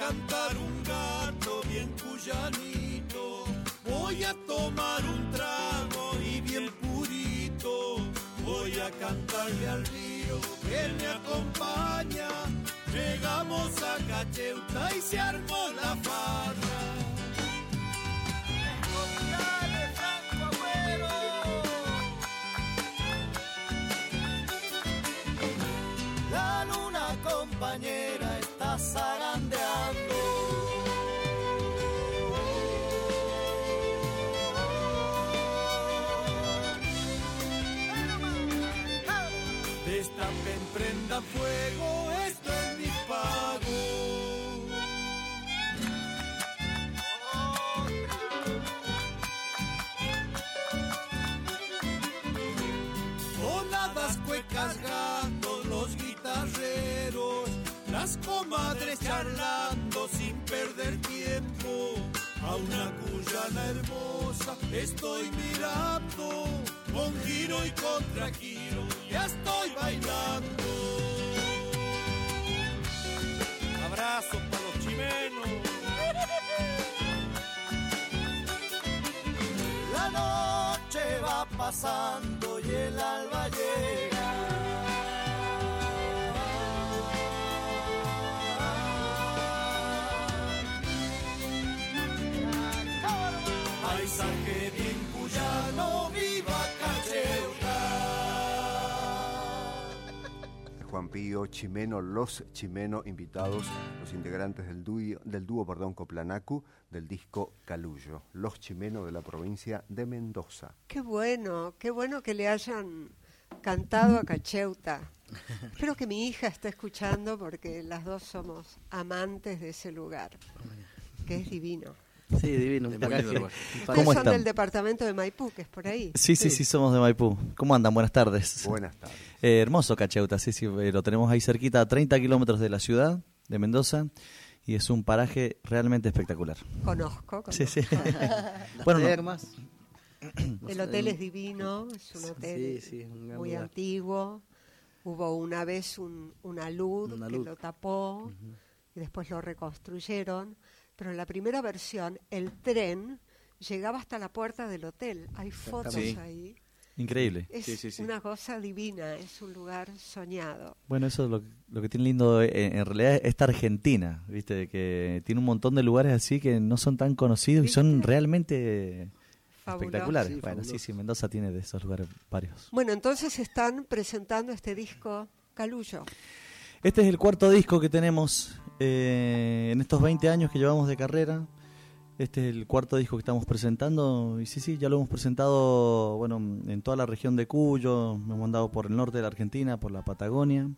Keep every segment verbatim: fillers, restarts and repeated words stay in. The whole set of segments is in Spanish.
cantar un gato bien cuyanito, voy a tomar un trago y bien purito, voy a cantarle al río que me acompaña. Llegamos a Cacheuta y se armó la farra. La luna compañera está zarandeando. Destapen, prenda fuego, esto es mi pago. Tonadas, cuecas, gatos, los guitarreros, las comadres charlando sin perder tiempo. A una cuyana hermosa estoy mirando, con giro y contra giro ya estoy bailando. Abrazos para los chimenos. La noche va pasando y el alba llega. Paisaje bien cuyano, viva Cacheuta. Juan Pío Chimeno, los Chimeno invitados, los integrantes del dúo, del dúo perdón, Coplanacu, del disco Calullo, los Chimeno de la provincia de Mendoza. Qué bueno, qué bueno que le hayan cantado a Cacheuta. Espero que mi hija esté escuchando porque las dos somos amantes de ese lugar, que es divino. Sí, divino. Ustedes son están? del departamento de Maipú, que es por ahí. Sí, sí, sí, sí, somos de Maipú. ¿Cómo andan? Buenas tardes. Buenas tardes. Eh, hermoso Cacheuta, sí, sí, eh, lo tenemos ahí cerquita, a treinta kilómetros de la ciudad de Mendoza, y es un paraje realmente espectacular. Conozco, conozco. Sí, sí. Las Bueno, no. termas. El hotel es divino, es un hotel Sí, sí, un gran muy lugar. antiguo. Hubo una vez un, una luz Una que luz. lo tapó Ujú. y después lo reconstruyeron. Pero en la primera versión, el tren llegaba hasta la puerta del hotel. Hay fotos Sí. ahí. Increíble. Es Sí, sí, sí. una cosa divina, es un lugar soñado. Bueno, eso es lo, lo que tiene lindo eh, en realidad esta Argentina, ¿viste? Que tiene un montón de lugares así que no son tan conocidos y son ¿Viste? realmente Fabuloso. espectaculares. Sí, Bueno, sí, fabuloso. sí, Mendoza tiene de esos lugares varios. Bueno, entonces están presentando este disco Calullo. Este es el cuarto disco que tenemos eh, en estos veinte años que llevamos de carrera. Este es el cuarto disco que estamos presentando. Y sí, sí, ya lo hemos presentado bueno, en toda la región de Cuyo. Hemos andado por el norte de la Argentina, por la Patagonia.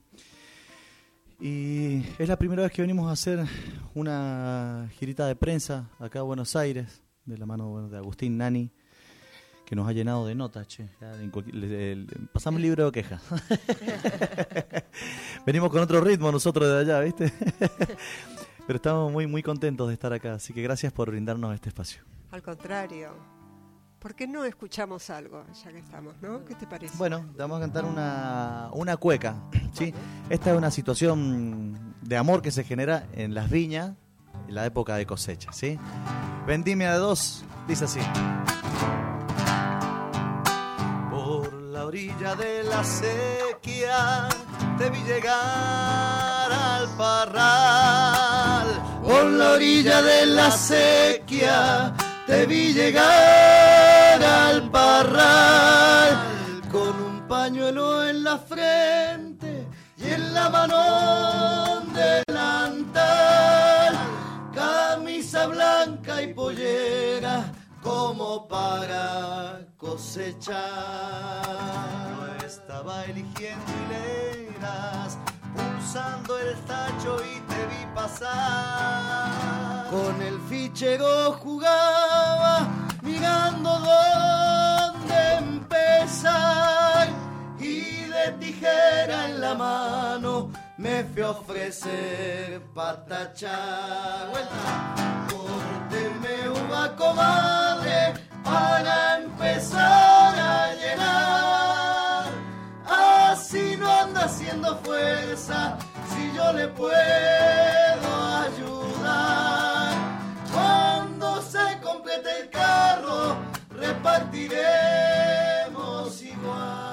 Y es la primera vez que venimos a hacer una girita de prensa acá a Buenos Aires, de la mano bueno, de Agustín Nani, que nos ha llenado de notas, che. Ya en cualquier- le- le- pasamos el libro de quejas. Venimos con otro ritmo nosotros de allá, ¿viste? Pero estamos muy muy contentos de estar acá, así que gracias por brindarnos este espacio. Al contrario, ¿por qué no escuchamos algo ya que estamos, no? ¿Qué te parece? Bueno, te vamos a cantar una, una cueca, ¿sí? Esta es una situación de amor que se genera en las viñas en la época de cosecha, ¿sí? Vendimia de dos, dice así. Por la orilla de la sequía te vi llegar al parral. Por la orilla de la sequía te vi llegar al parral. Con un pañuelo en la frente y en la mano un delantal. Camisa blanca y pollera como para cosechar. Yo estaba eligiendo hileras, pulsando el tacho y te vi pasar. Con el fichero jugaba, mirando dónde empezar. Y de tijera en la mano me fui a ofrecer patachar. Córteme uva, comadre, para empezar a llenar. Así no anda haciendo fuerza, si yo le puedo ayudar. repartiremos igual.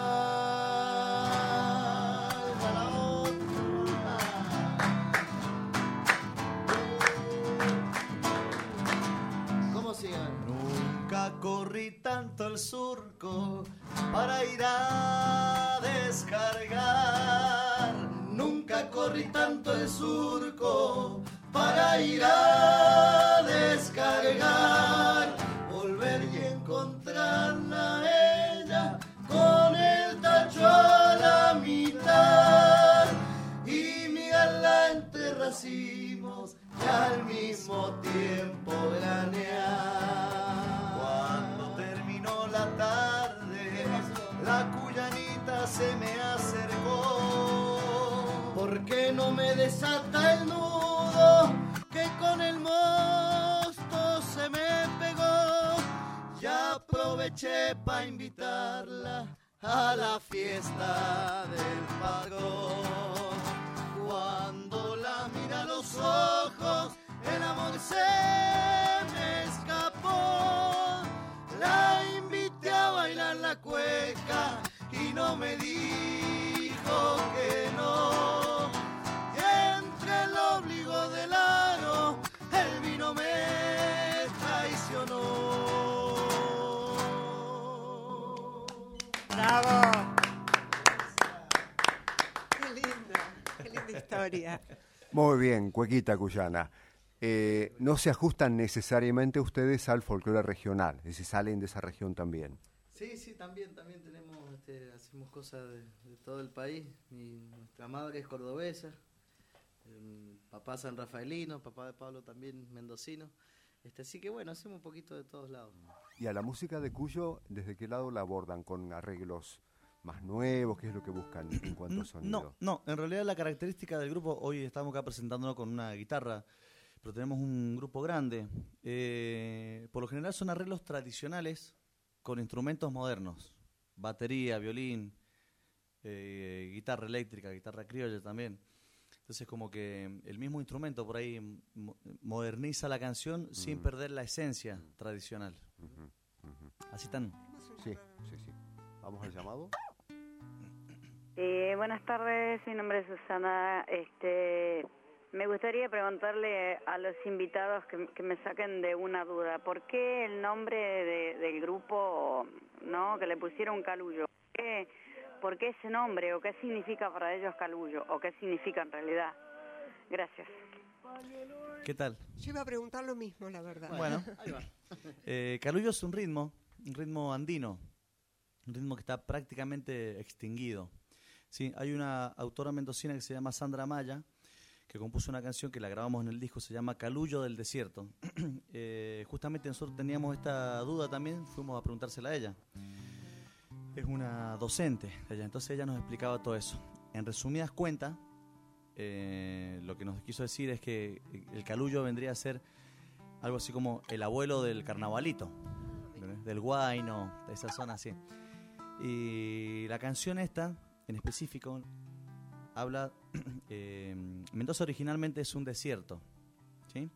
Nunca corrí tanto el surco para ir a descargar. Nunca corrí tanto el surco para ir a descargar. Volver y encontrarla a ella con el tacho a la mitad. Y mirarla entre racimos y al mismo tiempo granear. Tarde, la cuyanita se me acercó. ¿Por qué no me desata el nudo que con el mosto se me pegó? Ya aproveché pa' invitarla a la fiesta del padrón. Cuando la mira a los ojos, el amor se me escapó. La invité a bailar la cueca y no me dijo que no. Y entre el obligo del aro, el vino me traicionó. ¡Bravo! ¡Qué linda! ¡Qué linda historia! Muy bien, cuequita cuyana. Eh, no se ajustan necesariamente ustedes al folclore regional, es decir, salen de esa región también. Sí, sí, también, también tenemos, este, hacemos cosas de, de todo el país. Mi, nuestra madre es cordobesa, el papá san rafaelino, papá de Pablo también mendocino. Este, así que bueno, hacemos un poquito de todos lados. ¿Y a la música de Cuyo, desde qué lado la abordan? ¿Con arreglos más nuevos? ¿Qué es lo que buscan en cuanto a sonido? No, no, en realidad la característica del grupo, hoy estamos acá presentándolo con una guitarra, pero tenemos un grupo grande. Eh, por lo general son arreglos tradicionales con instrumentos modernos. Batería, violín, eh, guitarra eléctrica, guitarra criolla también. Entonces como que el mismo instrumento por ahí mo- moderniza la canción mm. sin perder la esencia mm. tradicional. Uh-huh, uh-huh. Así están. Sí, sí, sí. ¿Vamos al llamado? Eh, buenas tardes, mi nombre es Susana. Este... Me gustaría preguntarle a los invitados que, que me saquen de una duda. ¿Por qué el nombre de, del grupo, no, que le pusieron Calullo? ¿Por qué, ¿Por qué ese nombre? ¿O qué significa para ellos Calullo? ¿O qué significa en realidad? Gracias. ¿Qué tal? Yo iba a preguntar lo mismo, la verdad. Bueno, ahí va. eh, Calullo es un ritmo, un ritmo andino, un ritmo que está prácticamente extinguido. Sí, hay una autora mendocina que se llama Sandra Maya, que compuso una canción que la grabamos en el disco, se llama Calullo del Desierto. eh, justamente nosotros teníamos esta duda también, fuimos a preguntársela a ella. Es una docente ella, entonces ella nos explicaba todo eso. En resumidas cuentas, eh, lo que nos quiso decir es que el Calullo vendría a ser algo así como el abuelo del carnavalito, del Guayno, de esa zona así. Y la canción esta, en específico, habla, eh, Mendoza originalmente es un desierto, ¿sí?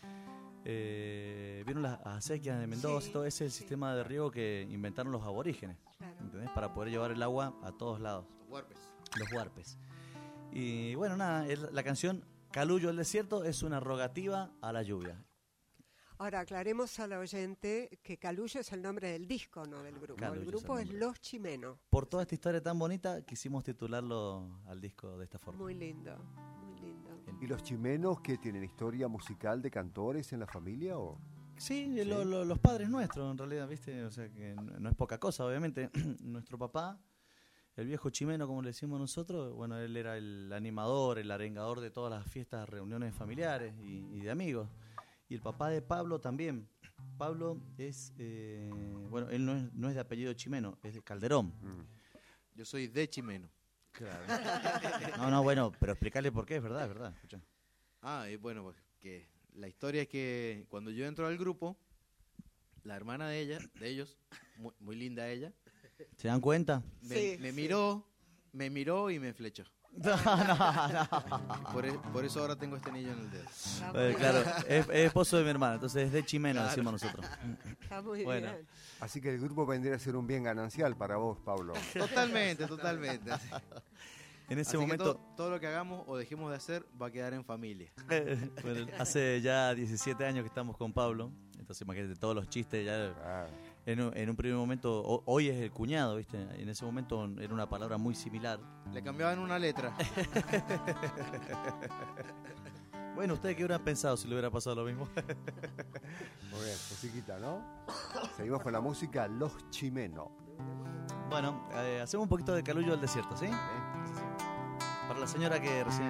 Eh, ¿Vieron las acequias de Mendoza? Sí, todo ese es el sí. sistema de riego que inventaron los aborígenes, claro. ¿Entendés? Para poder llevar el agua a todos lados. Los huarpes. Los huarpes. Y bueno, nada, es la canción Calullo del Desierto es una rogativa a la lluvia. Ahora, aclaremos al oyente que Calullo es el nombre del disco, no del grupo. Calullo el grupo es, es Los Chimenos. Por toda esta historia tan bonita, quisimos titularlo al disco de esta forma. Muy lindo, muy lindo. ¿Y los chimenos que tienen historia musical de cantores en la familia o...? Sí, ¿Sí? Lo, lo, los padres nuestros, en realidad, ¿viste? O sea, que no, no es poca cosa, obviamente. Nuestro papá, el viejo chimeno, como le decimos nosotros, bueno, él era el animador, el arengador de todas las fiestas, reuniones familiares y, y de amigos. Y el papá de Pablo también. Pablo es, eh, bueno, él no es, no es de apellido chimeno, es de Calderón. Mm. Yo soy de Chimeno. Claro. No, no, bueno, pero explicarle por qué, es verdad, es verdad. Escucha. Ah, y bueno, pues que la historia es que cuando yo entro al grupo, la hermana de ella, de ellos, muy, muy linda ella. ¿Se dan cuenta? Me, sí, me sí. miró, me miró y me flechó. No, no, no. Por, e- por eso ahora tengo este anillo en el dedo. Está muy Eh, bien. claro, es, es esposo de mi hermana, entonces es de Chimeno, Claro. decimos nosotros. Está muy Bueno. bien. Así que el grupo vendría a ser un bien ganancial para vos, Pablo. Totalmente, totalmente. En ese Así que momento, todo, todo lo que hagamos o dejemos de hacer va a quedar en familia. bueno, hace ya diecisiete años que estamos con Pablo, entonces imagínate todos los chistes ya. Ah, En un, en un primer momento, ho- hoy es el cuñado, ¿viste? En ese momento era una palabra muy similar. Le cambiaban una letra. Bueno, ¿ustedes qué hubieran pensado si le hubiera pasado lo mismo? muy bien, musiquita, ¿no? Seguimos con la música Los Chimeno. Bueno, eh, hacemos un poquito de Calullo del Desierto, ¿sí? Para la señora que recién...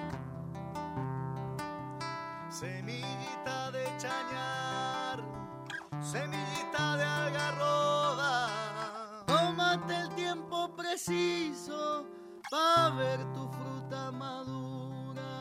Semillita de chañar, semillita de algarroba, tómate el tiempo preciso para ver tu fruta madura.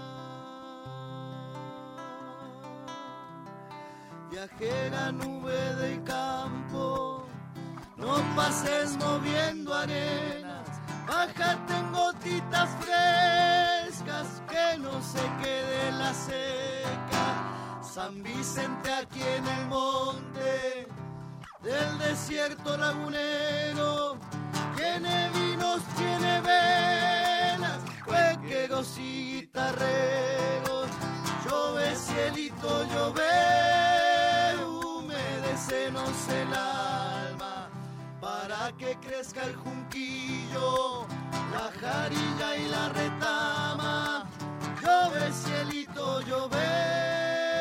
Viajera nube del campo, no pases moviendo arenas, bájate en gotitas frescas, que no se quede la seca. San Vicente aquí en el monte del desierto lagunero, tiene vinos, tiene velas, huequeros y guitarreros. Llove cielito, llove, humedecenos el alma, para que crezca el junquillo, la jarilla y la retama. Llove cielito, llove.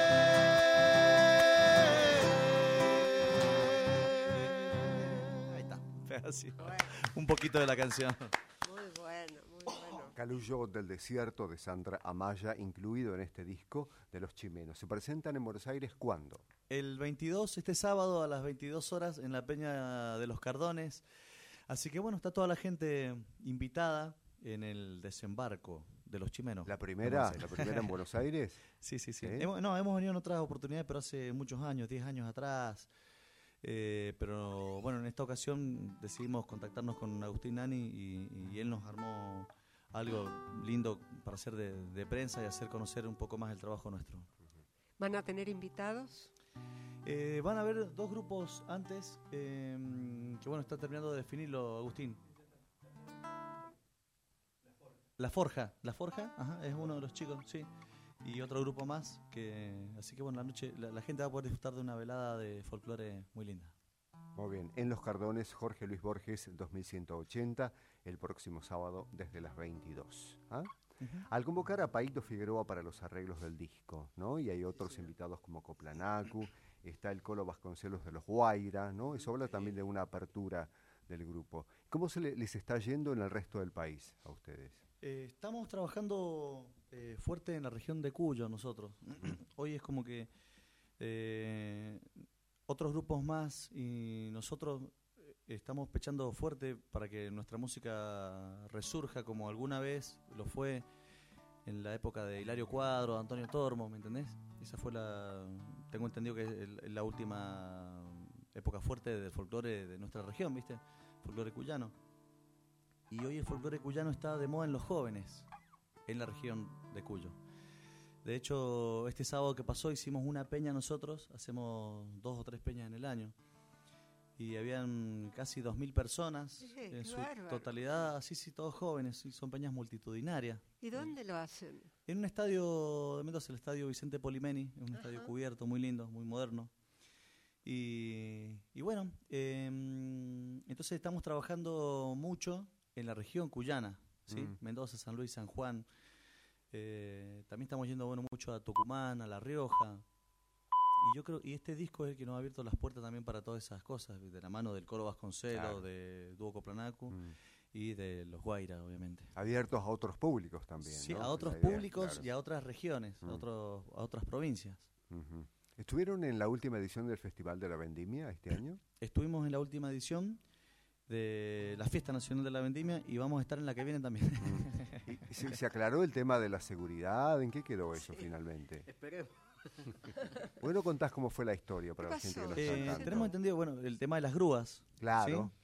Ahí está, así. Un poquito de la canción. Muy bueno, muy bueno. Calullo del Desierto de Sandra Amaya, incluido en este disco de Los Chimenos. ¿Se presentan en Buenos Aires cuándo? El veintidós, este sábado a las veintidós horas en la Peña de los Cardones. Así que bueno, está toda la gente invitada en el desembarco de Los Chimenos. ¿La primera, de Buenos la Aires. primera en Buenos Aires? Sí, sí, sí. ¿Sí? Hemos, no, hemos venido en otras oportunidades, pero hace muchos años, diez años atrás. Eh, pero bueno, en esta ocasión decidimos contactarnos con Agustín Nani y, y él nos armó algo lindo para hacer de, de prensa y hacer conocer un poco más el trabajo nuestro. ¿Van a tener invitados? Eh, van a haber dos grupos antes, eh, que bueno, está terminando de definirlo Agustín. La Forja, La Forja, ajá, es uno de los chicos, sí. Y otro grupo más, que así que bueno, la noche la, la gente va a poder disfrutar de una velada de folclore muy linda. Muy bien, en Los Cardones, Jorge Luis Borges, dos mil ciento ochenta, el próximo sábado desde las veintidós. ¿Ah? Uh-huh. Al convocar a Paito Figueroa para los arreglos del disco, ¿no? Y hay otros invitados como Coplanacu, está el Colo Vasconcelos de los Guaira, ¿no? Eso habla también de una apertura del grupo. ¿Cómo se le- les está yendo en el resto del país a ustedes? Eh, estamos trabajando eh, fuerte en la región de Cuyo nosotros. Hoy es como que eh, otros grupos más y nosotros eh, estamos pechando fuerte para que nuestra música resurja como alguna vez lo fue en la época de Hilario Cuadro, de Antonio Tormo, ¿me entendés? Esa fue la, tengo entendido que es el- la última época fuerte del folclore de nuestra región, ¿viste? Folclore cuyano. Y hoy el folclore cuyano está de moda en los jóvenes, en la región de Cuyo. De hecho, este sábado que pasó hicimos una peña nosotros, hacemos dos o tres peñas en el año. Y habían casi dos mil personas, Sí, en qué su bárbaro. totalidad, sí, sí, todos jóvenes, sí, son peñas multitudinarias. ¿Y dónde lo hacen? En un estadio de Mendoza, el estadio Vicente Polimeni, es un Ajá. estadio cubierto, muy lindo, muy moderno. Y, y bueno, eh, entonces estamos trabajando mucho en la región cuyana, ¿sí? Mm. Mendoza, San Luis, San Juan. Eh, también estamos yendo bueno mucho a Tucumán, a La Rioja. Y yo creo y este disco es el que nos ha abierto las puertas también para todas esas cosas, de la mano del Coro Vasconcelos, Claro. de Dúo Coplanacu Mm. y de los Guaira, obviamente. Abiertos a otros públicos también, Sí, ¿no? a otros Esa idea, públicos claro. y a otras regiones, Mm. a, otros, a otras provincias. Ujú. ¿Estuvieron en la última edición del Festival de la Vendimia este año? Estuvimos en la última edición de la Fiesta Nacional de la Vendimia y vamos a estar en la que viene también. ¿Y se, se aclaró el tema de la seguridad? ¿En qué quedó eso finalmente? Esperemos. ¿Por qué no contás cómo fue la historia para ¿Qué la gente que pasó? nos está Eh, cantando? tenemos entendido, bueno, el tema de las grúas. Claro. ¿sí? Ah,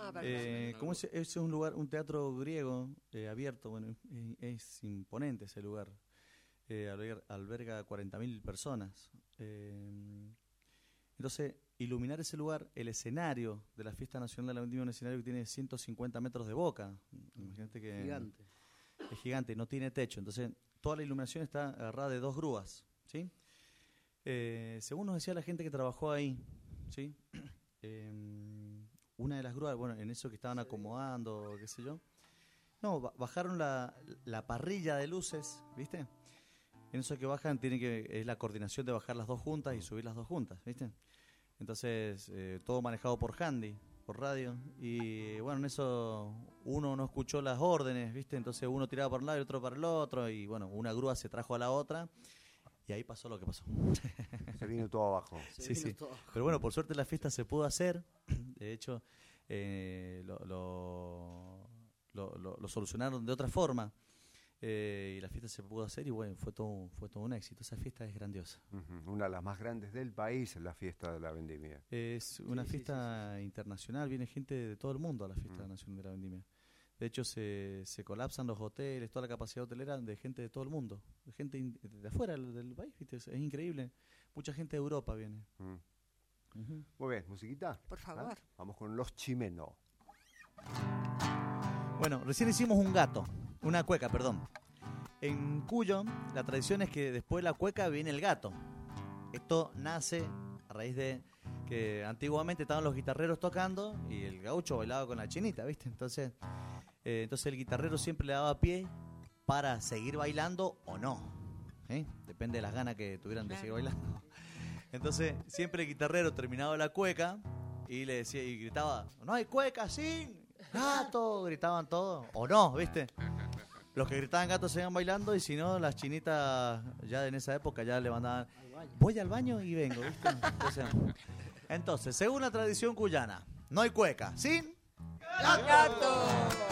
Ah, verdad. Eh, como es, es un lugar, un teatro griego eh, abierto, bueno, es, es imponente ese lugar. Eh, alberga, alberga cuarenta mil personas. Eh, entonces, iluminar ese lugar, el escenario de la Fiesta Nacional de la Vendimia, un escenario que tiene ciento cincuenta metros de boca. Imagínate que Gigante. es gigante, no tiene techo. Entonces, toda la iluminación está agarrada de dos grúas, ¿sí? Eh, según nos decía la gente que trabajó ahí, ¿sí? Eh, una de las grúas, bueno, en eso que estaban acomodando, qué sé yo. No, ba- bajaron la, la parrilla de luces, ¿viste? En eso que bajan tiene que es la coordinación de bajar las dos juntas y subir las dos juntas, ¿viste? Entonces, eh, todo manejado por handy, por radio. Y bueno, en eso uno no escuchó las órdenes, ¿viste? Entonces uno tiraba para un lado y otro para el otro. Y bueno, una grúa se trajo a la otra. Y ahí pasó lo que pasó. Se vino todo abajo. Sí, sí. Pero bueno, por suerte la fiesta se pudo hacer. De hecho, eh, lo, lo, lo, lo, lo solucionaron de otra forma. Eh, y la fiesta se pudo hacer y bueno, fue todo, fue todo un éxito. Esa fiesta es grandiosa. Ujú. Una de las más grandes del país es la fiesta de la vendimia. Es una Sí, sí, fiesta sí, internacional, viene gente de todo el mundo a la fiesta Mm. nacional de la vendimia. De hecho, se, se colapsan los hoteles, toda la capacidad hotelera de gente de todo el mundo, de gente in- de afuera del, del país, ¿viste? Es, es increíble. Mucha gente de Europa viene. Mm. Ujú. Muy bien, musiquita. Por favor. ¿Ah? Vamos con Los Chimeno. Bueno, recién hicimos un gato, una cueca, perdón. En Cuyo, la tradición es que después de la cueca viene el gato. Esto nace a raíz de que antiguamente estaban los guitarreros tocando y el gaucho bailaba con la chinita, ¿viste? Entonces, eh, entonces el guitarrero siempre le daba pie para seguir bailando o no. ¿Sí? Depende de las ganas que tuvieran de seguir bailando. Entonces, siempre el guitarrero terminaba la cueca y le decía y gritaba, "No hay cueca sin gato", gritaban todos, o no, ¿viste? Los que gritaban gato seguían bailando y si no, las chinitas ya en esa época ya le mandaban, "Voy al baño y vengo", ¿viste? Entonces, entonces, según la tradición cuyana, no hay cueca sin ¡Gato!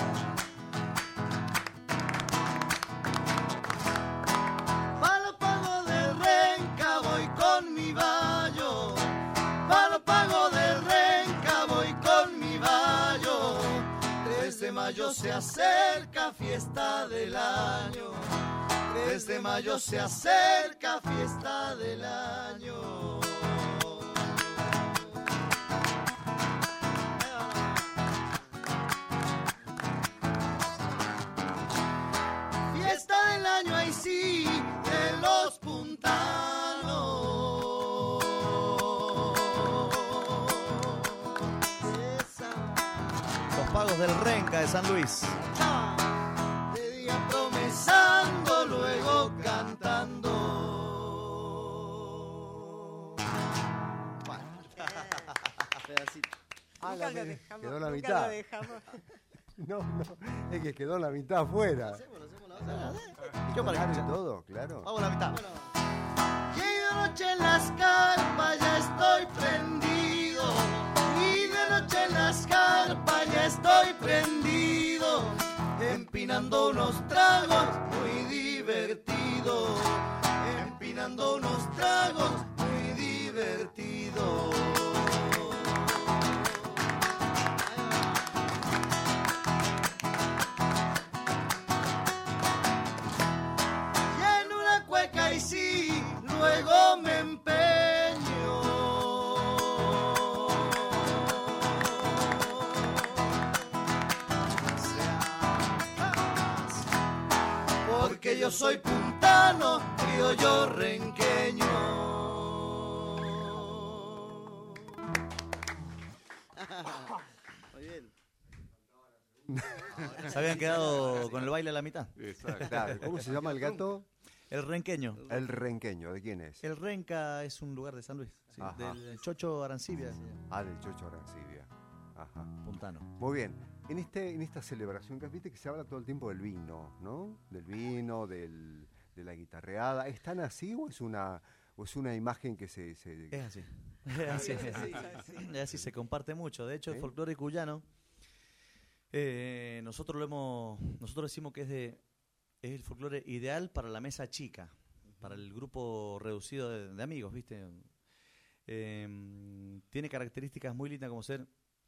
Palo pago del Renca voy con mi bayo. Palo pago del Renca voy con mi bayo. tres de mayo se acerca, fiesta del año. tres de mayo se acerca, fiesta del año. Fiesta del año, ahí sí, de los puntanos. Esa los pagos del Renca de San Luis. de día promesando, luego cantando. Pedacito. Ah, Nunca la lo me- dejamos, quedó la nunca mitad. lo dejamos. No, no, es que quedó la mitad afuera. Hacemos, hacemos la otra. Yo para Claro, escuchar. todo, claro. Vamos a la mitad. Y de noche en las carpas ya estoy prendido. Y de noche en las carpas ya estoy prendido. Empinando unos tragos muy divertidos. Empinando unos tragos muy divertidos. Y en una cueca y sí, luego me empeño. Porque yo soy puntano, criollo renqueño. Muy bien. Se habían quedado con el baile a la mitad. Claro, ¿cómo se llama el gato? El renqueño. El renqueño, ¿de quién es? El Renca es un lugar de San Luis, ¿sí? Ajá. Del Chocho Arancibia, Ah, del Chocho Arancibia. Ajá. puntano. Muy bien. En este, en esta celebración, que viste que se habla todo el tiempo del vino, ¿no? Del vino, del, de la guitarreada. ¿Es tan así o es una, o es una imagen que se, se- Es así. Es así, es así. Es así, se comparte mucho. De hecho, el ¿Sí? folclore cuyano, eh, nosotros lo hemos, nosotros decimos que es de es el folclore ideal para la mesa chica, para el grupo reducido de, de amigos, ¿viste? Eh, tiene características muy lindas como ser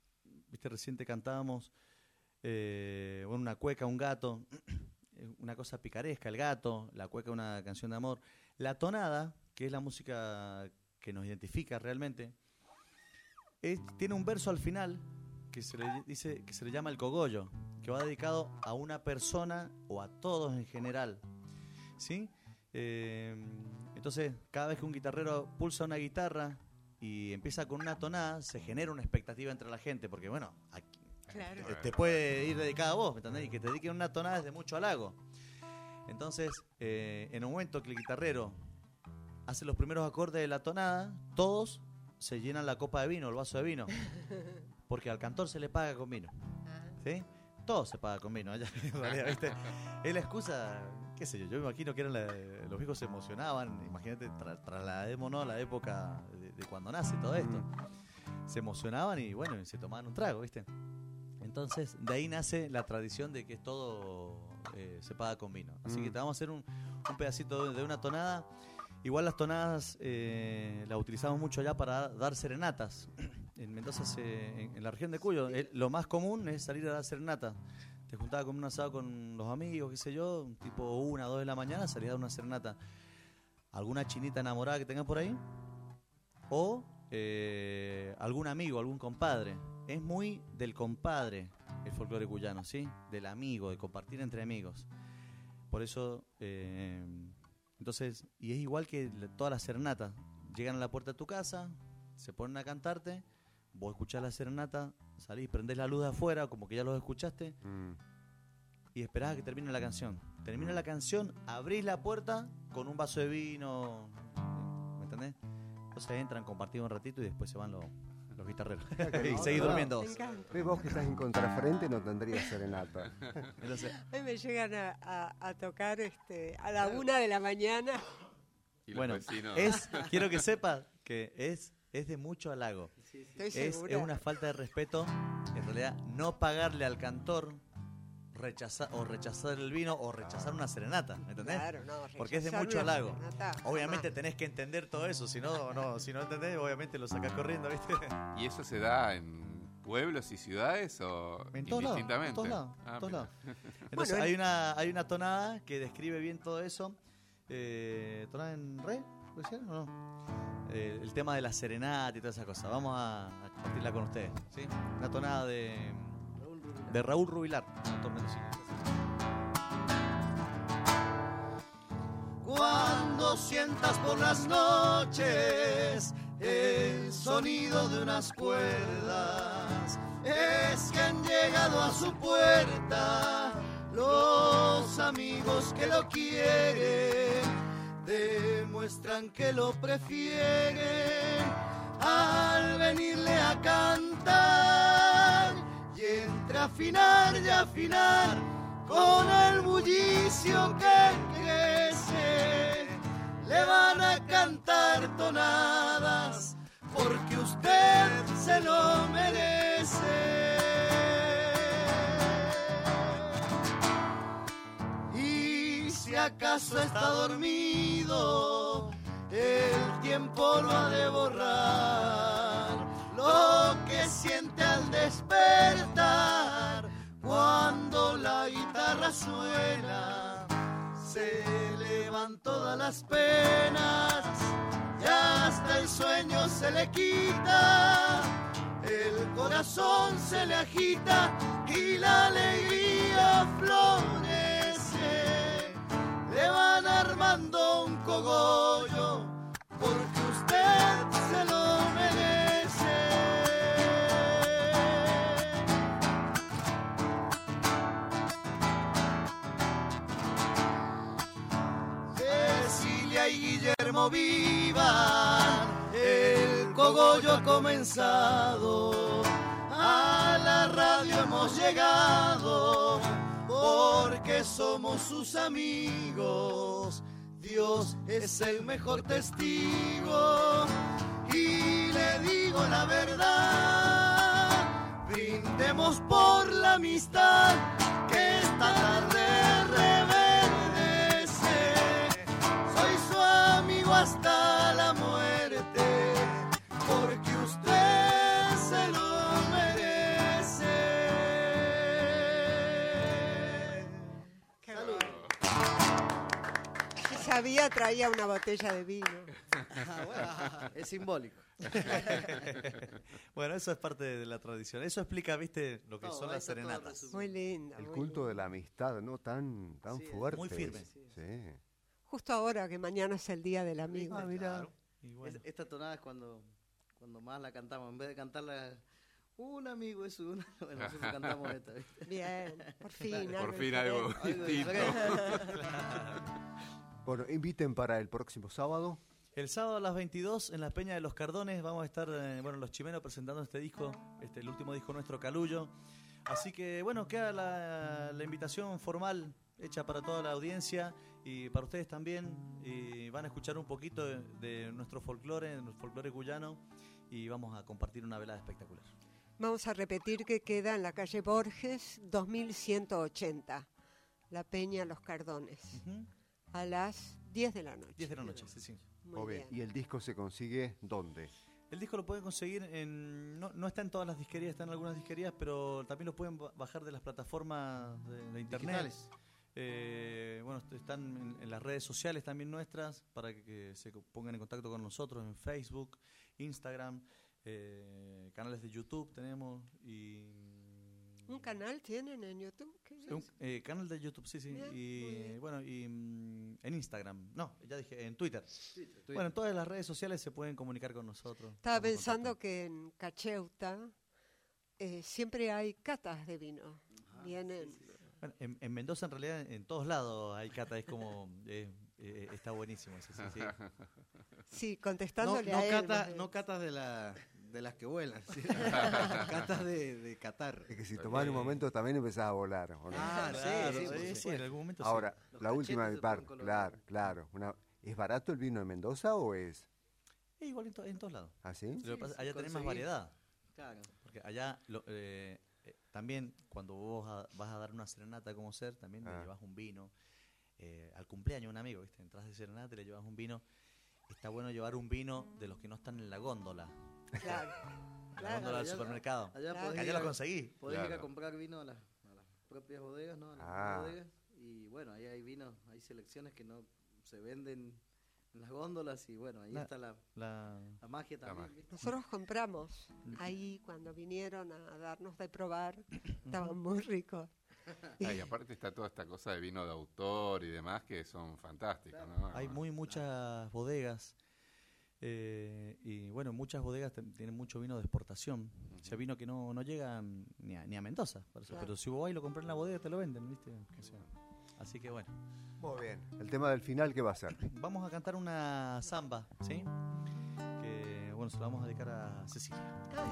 viste, reciente cantábamos eh, bueno, una cueca, un gato, una cosa picaresca, el gato, la cueca, una canción de amor. La tonada, que es la música que nos identifica realmente, es, tiene un verso al final que se le dice que se le llama el cogollo, que va dedicado a una persona o a todos en general, ¿sí? Eh, entonces, cada vez que un guitarrero pulsa una guitarra y empieza con una tonada, se genera una expectativa entre la gente, porque bueno, aquí, Claro. te, te puede ir dedicada a vos, ¿me entendés? Y que te dediquen una tonada es de mucho halago. Entonces, eh, en el momento que el guitarrero hace los primeros acordes de la tonada, todos se llenan la copa de vino, el vaso de vino, porque al cantor se le paga con vino, ¿sí? Todo se paga con vino, allá, en realidad, ¿viste? Es la excusa, qué sé yo, yo me imagino que eran la, los viejos se emocionaban, imagínate, tra, trasladémonos a la época de, de cuando nace todo esto. Se emocionaban y bueno, se tomaban un trago, ¿viste? Entonces, de ahí nace la tradición de que todo eh, se paga con vino. Así mm. que te vamos a hacer un, un pedacito de, de una tonada. Igual las tonadas eh, las utilizamos mucho allá para dar serenatas. En Mendoza, se, en, en la región de Cuyo, el, lo más común es salir a dar serenata. Te juntaba con un asado con los amigos, qué sé yo, tipo una, dos de la mañana, salía a dar una serenata. ¿Alguna chinita enamorada que tengas por ahí? O eh, algún amigo, algún compadre. Es muy del compadre el folclore cuyano, ¿sí? Del amigo, de compartir entre amigos. Por eso, eh, entonces, y es igual que todas las serenatas. Llegan a la puerta de tu casa, se ponen a cantarte, vos escuchás la serenata, salís, prendés la luz de afuera, como que ya los escuchaste, mm. y esperás a que termine la canción. Termina la canción, abrís la puerta con un vaso de vino, ¿me entendés? Entonces entran, compartimos un ratito y después se van los... los guitarreros y no, seguir no, durmiendo. Ves vos que estás en contrafrente, no tendrías serenata. Entonces, a mí me llegan a, a, a tocar este, a la una de la mañana. Y bueno, vecinos. es, quiero que sepas que es, es de mucho halago. Sí, sí. Estoy es, segura. es una falta de respeto, en realidad, no pagarle al cantor rechazar o rechazar el vino o rechazar una serenata, ¿me entendés? Claro, no, porque es de rechazar mucho una halago. serenata, Obviamente jamás. tenés que entender todo eso, si no, no, si no entendés, obviamente lo sacás corriendo, ¿viste? ¿Y eso se da en pueblos y ciudades o En todos lados, en indistintamente? todos lados, Ah, en todos mira. lados. Entonces Bueno, hay una hay una tonada que describe bien todo eso. Eh, ¿Tonada en re? ¿Puede ser o no? Eh, el tema de la serenata y todas esas cosas. Vamos a, a compartirla con ustedes, ¿sí? Una tonada de de Raúl Rubilar, cantor mendocino. Cuando sientas por las noches el sonido de unas cuerdas, es que han llegado a su puerta los amigos que lo quieren, demuestran que lo prefieren al venirle a cantar, y entre afinar y afinar con el bullicio que crece, le van a cantar tonadas, porque usted se lo merece. Y si acaso está dormido, el tiempo lo ha de borrar, lo que siente al despertar. Cuando la guitarra suena, se le van todas las penas y hasta el sueño se le quita, el corazón se le agita y la alegría florece. Le van armando un cogollo porque usted se lo merece. Y Guillermo vivan, el cogollo ha comenzado, a la radio hemos llegado, porque somos sus amigos, Dios es el mejor testigo, y le digo la verdad, brindemos por la amistad, que esta tarde reverdece. Hasta la muerte, porque usted se lo merece. sabía, traía una botella de vino. Ah, bueno, es simbólico. Bueno, eso es parte de la tradición. Eso explica, viste, lo que Todo, son ahí las está todo serenatas. resumido. Muy linda. El muy culto linda. de la amistad, ¿no? Tan, tan Sí, es fuerte. muy firme. Sí. Justo ahora que mañana es el Día del Amigo. Ah, mira. Claro. Y bueno, Es- esta tonada es cuando, cuando más la cantamos. En vez de cantarla, un amigo es uno. Bueno, nosotros cantamos esta, ¿viste? Bien, por fin. Por fin algo diferente. Algo distinto. diferente. Bueno, inviten para el próximo sábado. el sábado a las veintidós en la Peña de los Cardones vamos a estar, eh, bueno, los chimenos presentando este disco, este el último disco nuestro, Calullo. Así que, bueno, queda la, la invitación formal hecha para toda la audiencia y para ustedes también. Y van a escuchar un poquito de, de nuestro folclore, nuestro folclore cuyano, y vamos a compartir una velada espectacular. Vamos a repetir que queda en la calle Borges, dos mil ciento ochenta, La Peña Los Cardones, Ujú. a las diez de la noche. diez de la noche, sí, sí. Muy Muy bien. bien. ¿Y el disco se consigue dónde? El disco lo pueden conseguir en... No, no está en todas las disquerías, está en algunas disquerías, pero también lo pueden ba- bajar de las plataformas de, de internet. Digitales. Eh, bueno, est- están en, en las redes sociales también nuestras, para que, que se co- pongan en contacto con nosotros en Facebook, Instagram, eh, canales de YouTube tenemos y... ¿Un canal tienen en YouTube? ¿Qué es? Un eh, canal de YouTube, sí, sí. Bien, muy Y bien. bueno, y mm, en Instagram. No, ya dije, en Twitter. Twitter. Bueno, en todas las redes sociales se pueden comunicar con nosotros. Estaba Estamos en pensando contacto. que en Cacheuta eh, siempre hay catas de vino. Ah, Vienen. Bueno, en, en Mendoza, en realidad, en todos lados hay cata, es como. eh, eh, está buenísimo eso, sí, sí. Sí, No, contestándole no, a él. cata- más bien. no catas de, la, de las que vuelan. ¿sí? Catas de, de Qatar. Es que si tomás en un momento también empezás a volar. ¿o no? Ah, Claro, sí, sí, por sí, sí, supuesto. en algún momento sí. Ahora, Los la última de cachetes mi se parte. ponen colorados. Claro, claro. Una, ¿es barato el vino de Mendoza o es Eh, igual en, to- en todos lados. así? Lo que pasa- sí, allá tenés más conseguir. variedad. Claro. Porque allá lo- eh, eh, también, cuando vos a- vas a dar una serenata como ser, también le Ah. llevas un vino. Eh, al cumpleaños de un amigo, ¿viste? Entras de serenata y le llevas un vino. Está bueno llevar un vino de los que no están en la góndola. Claro. La Claro, góndola del allá- supermercado. Allá Claro. podés, Que ir allá a, lo conseguí. podés ir a Claro. comprar vino a las, a las propias bodegas, ¿no? A las Ah. bodegas. Y bueno, ahí hay vinos, hay selecciones que no se venden en las góndolas y bueno, ahí La- está la, La, la magia también. magia. ¿viste? Nosotros compramos ahí cuando vinieron a darnos de probar. Estaban muy ricos. Ah, y aparte está toda esta cosa de vino de autor y demás que son fantásticos, ¿no? hay muy muchas bodegas. eh, y bueno, muchas bodegas ten- tienen mucho vino de exportación. O sea, vino que no, no llega ni a, ni a Mendoza. Por eso. Claro. Pero si vos vas y lo compras en la bodega, te lo venden, ¿viste? O sea, así que bueno. Muy bien. El tema del final, ¿qué va a ser? Vamos a cantar una samba, ¿sí? Que bueno, se la vamos a dedicar a Cecilia.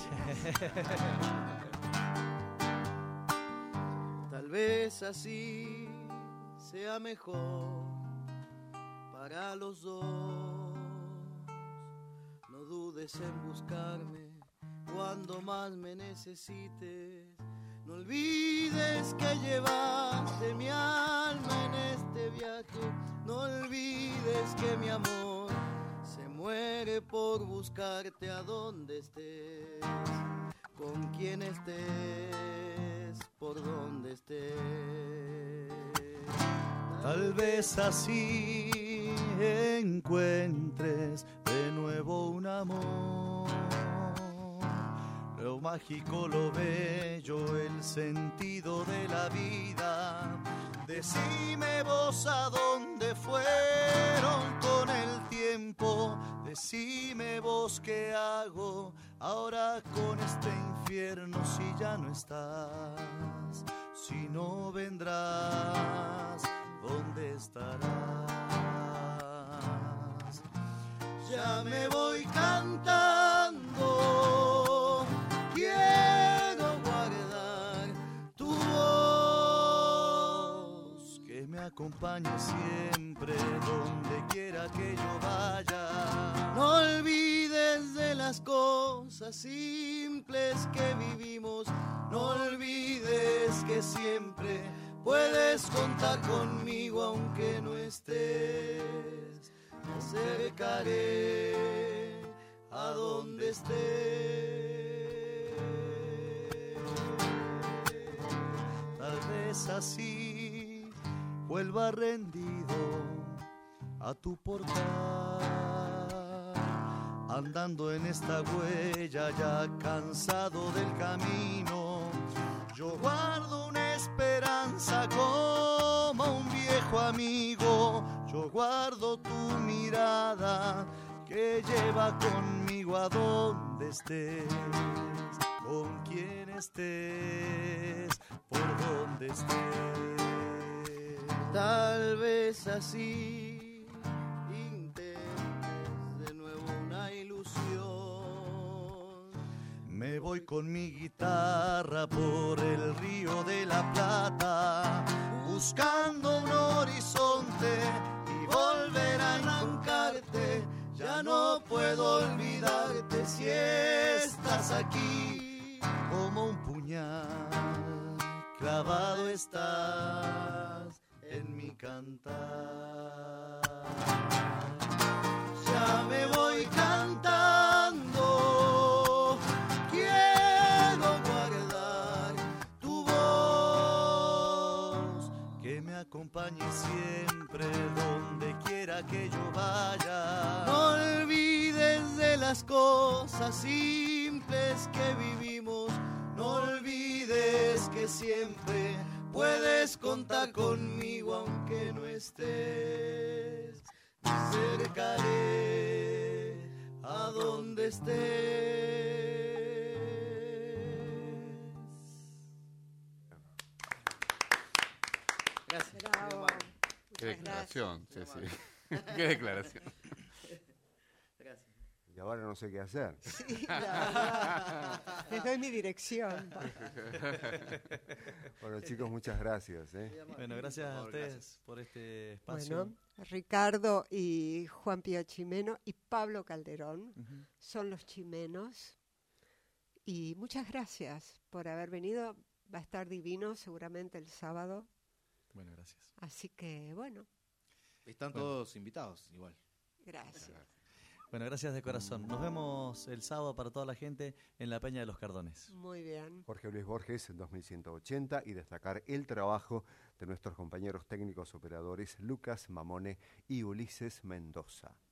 Tal vez así sea mejor para los dos. No dudes en buscarme cuando más me necesites. No olvides que llevaste mi alma en este viaje. No olvides que mi amor se muere por buscarte a donde estés, con quien estés, por donde estés. Tal vez así encuentres de nuevo un amor. Lo mágico, lo bello, el sentido de la vida. Decime vos a dónde fueron con el tiempo. Decime vos qué hago ahora con este infierno si ya no estás. Si no vendrás, ¿dónde estarás? Ya me voy cantando, quiero guardar tu voz. Que me acompañe siempre donde quiera que yo vaya. No olvides de las cosas simples que vivimos. No olvides que siempre puedes contar conmigo aunque no estés. Me acercaré a donde estés. Tal vez así vuelva rendido a tu portal, andando en esta huella ya cansado del camino. Yo guardo una esperanza como un viejo amigo, yo guardo tu mirada que lleva conmigo a donde estés, con quien estés, por donde estés. Tal vez así intentes de nuevo una ilusión. Me voy con mi guitarra por el río de la Plata, buscando un horizonte y volver a arrancarte. Ya no puedo olvidarte si estás aquí, como un puñal clavado estás en mi cantar. Ya me voy cantando, quiero guardar tu voz, que me acompañe siempre donde quiera que yo vaya. No olvides de las cosas simples que vivimos, no olvides que siempre puedes contar conmigo aunque no estés. Me acercaré a donde estés. Gracias. Bravo. Qué Muchas declaración, gracias. sí, sí. Qué declaración. Gracias. Y ahora no sé qué hacer. Sí, la verdad. Les doy mi dirección. Bueno, chicos, muchas gracias. ¿eh? Bueno, gracias Por a favor, ustedes gracias. por este espacio. Bueno, Ricardo y Juan Pío Chimeno y Pablo Calderón Ujú. son los chimenos. Y muchas gracias por haber venido. Va a estar divino seguramente el sábado. Bueno, gracias. Así que, bueno, Están Bueno. todos invitados, igual. gracias. Bueno, gracias de corazón. Nos vemos el sábado para toda la gente en la Peña de los Cardones. Muy bien. Jorge Luis Borges, dos mil ciento ochenta, y destacar el trabajo de nuestros compañeros técnicos operadores Lucas Mamone y Ulises Mendoza.